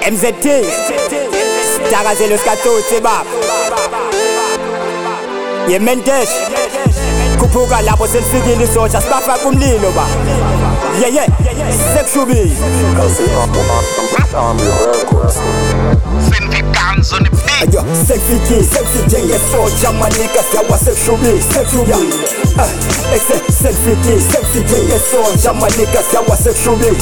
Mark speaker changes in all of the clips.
Speaker 1: MZT Stakazelo skatutsi baba Yementes Kuphuka lapho selifikile isotsha sibafaka umlilo ba yeah sekushubile Ayo sekufike ngesotsha manika siyawa sekushubile sekufike ngesotsha manika siyawa sekushubile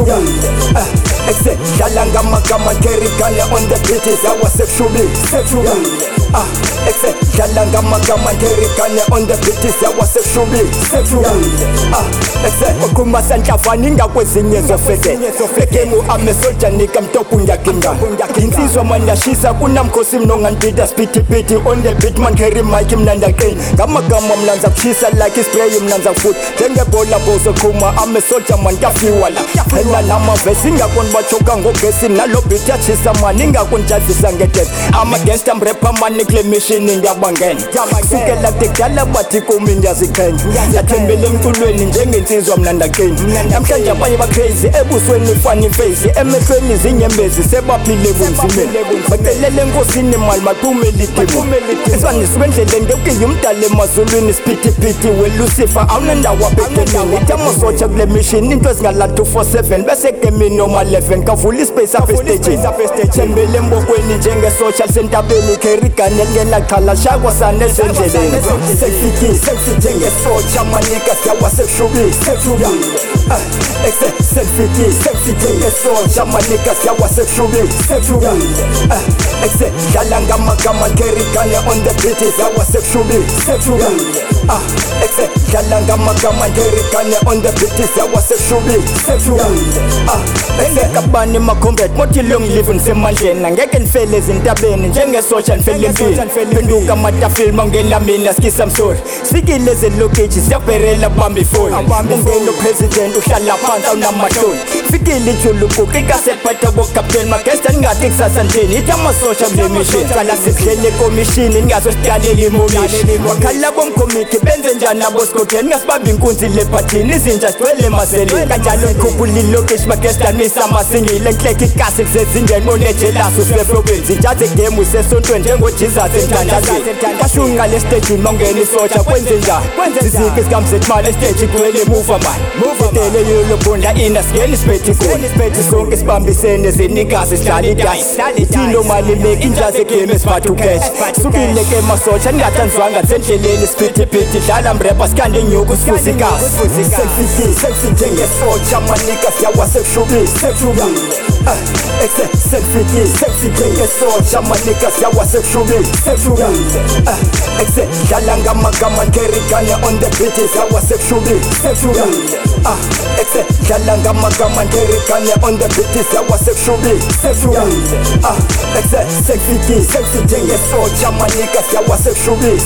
Speaker 1: dlala ngamagama ngerigane on the beat siyawa sekushubile dlala ngamagama ngerigane on the beat siyawa sekushubile ukhumba sanhlafani ngakwezinye zofeze egemu amesoldier nika mtopu ngiyaginga insizwa man yashisa kunamkhosi mnongandida spitipiti on the beat man carry mic mnanda qini ngamagama mnanza kushisa like spray mnanza futhi njengebhola bozo khuma amesoldier man kafiwa la phela namavesi ngakoni bachoka ngogesi nalo beat yachisa man ingakonjadisa ngedesi ama gangster rapper man kule mission ngiyabangena sukela tekala bathi kumi ngiyaziqhenya yathembele emculweni njengensizwa mnanda qini namhlanje abanye ba crazy ebusweni funny face emehlweni izinyembezi sebaphile bunzimeni bacelele enkosini imali maqhume lidimo eswanisuke endleleni ngekuke umdala emazulwini siphithiphithi welucifer awunendawo abhekeleni itamosotsha kule mission into ezingalala 247 bese gemini noma 11 kavula ispace apha estage thembele embokweni njengesotsha lisentabeni kerigane lingenaqhala shakwa sanezendleleni sekufike ngesotsha manika siyawa sekushubile sekufike ngesotsha manika siyawa sekushubile dlala ngamagama ngerigane on the beat siyawa sekushubile dlala ngamagama ngerigane on the beat siyawa sekushubile engekabani macombat mothi long live ngisemandleni angeke nifele ezintabeni njengesotsha nifele empini penduka amatafile mangena mina skisa msori sikile ezelokeji siyabherela bamba ifoni ungeno president uhlala phansi awunamahloni fikile ijulukuku ikasephatha bokapteni magesta ningathi kusasa njeni ithi amasosha kule mission sala sidlele komishini ningazo sidalela imomishi wakhala bomkomiki benze njani abosikoteni ningasibambi inkunzi lephathini izinja sigcwele emaseleni kanjalo nikhuphula ilokeshi magesta misa masingile nhleke ikasi kusezindeni monejelasi useflobeni zintshaze game usesontweni njengoJesus emthandazweni bashunqa lestage mangena isotsha kwenze njani zizike sikamzetimali estage igcwele muva mani idele yolobonda ina sigeni isiphethe igoli sonke sibambisene zenikazi sidlala idayisi ithilo mali make injaze game esiphatha ucash sukile ke masotsha ningathanzwanga sendleleni siphithiphithi dlala mrepa sikhande nyuku sifuza ikasi sekufike ngesotsha manika siyawa sekushubile sekufike ngesotsha manika siyawa sekushubile dlala ngamagama ngerigane on the beat siyawa sekushubile dlala ngamagama ngerigane on the beat siyawa sekushubile sekufike ngesotsha manika siyawa sekushubile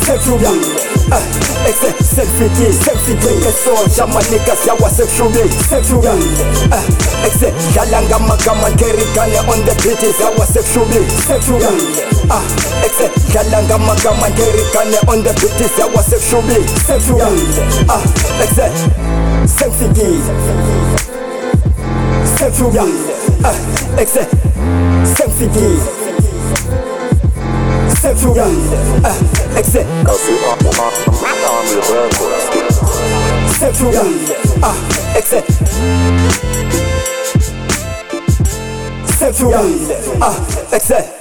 Speaker 1: sekufike ngesotsha manika siyawa sekushubile dlala ngamagama ngerigane on the beat siyawa sekushubile dlala ngamagama ngerigane on the beat siyawa sekushubile sekufike